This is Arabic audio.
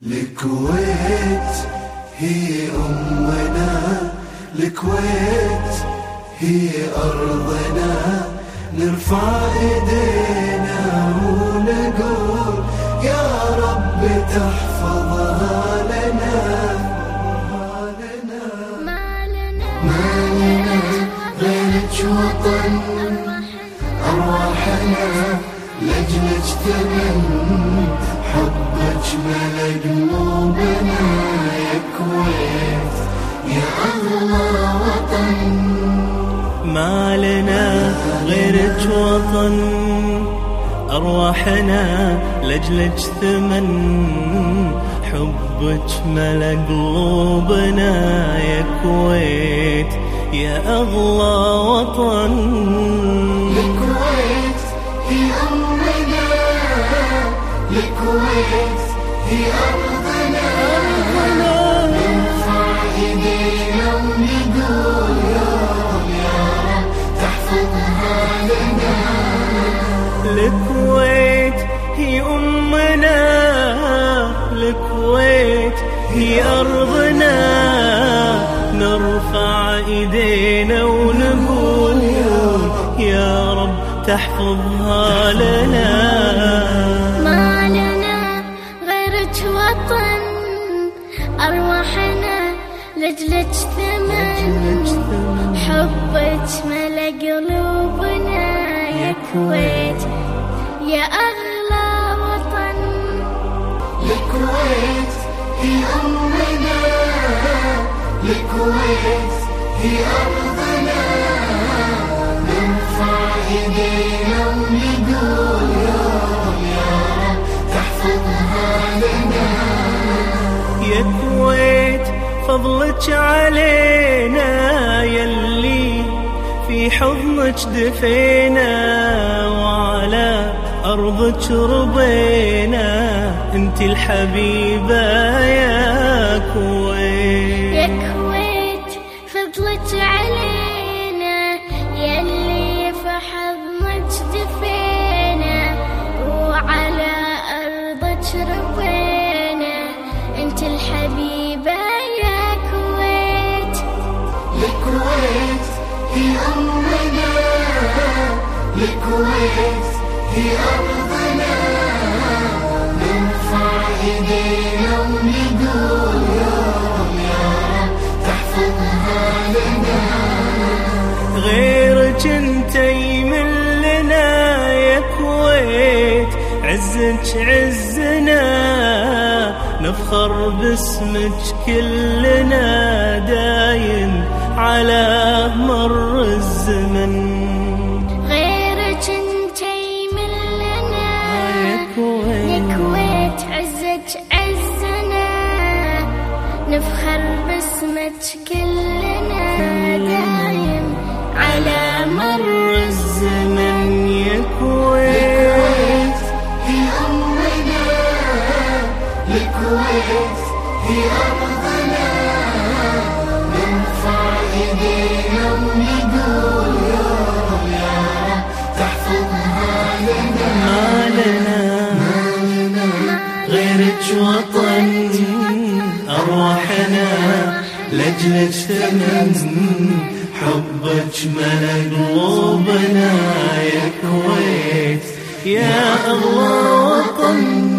الكويت هي أمنا، الكويت هي أرضنا، نرفع إيدينا ونقول يا رب تحفظها لنا. ما لنا غيرك وطن، أرواحنا لأجلك ثمن، حبك ملا قلوبنا يا كويت يا أغلى وطن. ما لنا غيرك وطن، أرواحنا لأجلك ثمن، حبك ملا قلوبنا يا كويت يا أغلى وطن. الكويت هي أمنا، الكويت هي أرضنا، نرفع إيدينا ونقول يا رب تحفظها لنا. الكويت هي أمنا، الكويت هي أرضنا، نرفع إيدينا ونقول يا رب تحفظها لنا. ما لنا غيرك وطن، أرواحنا لأجلك ثمن، حبك ملا قلوبنا يا كويت يا أغلى وطن. الكويت هي أمنا، الكويت هي أرضنا، نرفع إيدينا ونقول يا رب تحفظها لنا. يا كويت فضلك علينا، يلي في حضنك دفينا، وعلى أرضك ربينا، انت الحبيبة يا كويت. يا كويت فضلك علينا، يلي في حضنك دفينا، وعلى أرضك ربينا، انت الحبيبة يا كويت. الكويت هي أمنا، الكويت هي أرضنا، نرفع إيدينا ونقول يا رب تحفظها لنا. غيرك انت يمل لنا يا كويت، عزك عزنا، نفخر باسمك كلنا، دايم على مر الزمن. غيرك انت يمل لنا يا كويت، عزك عزنا، نفخر باسمك كلنا، دايم على مر الزمن يا كويت. الكويت هي أمنا، الكويت هي أرضنا، نرفع إيدينا ونقول يا رب تحفظها لنا. ما لنا غيرك وطن، أرواحنا لأجلك ثمن، حبك ملا قلوبنا يا كويت يا أغلى وطن.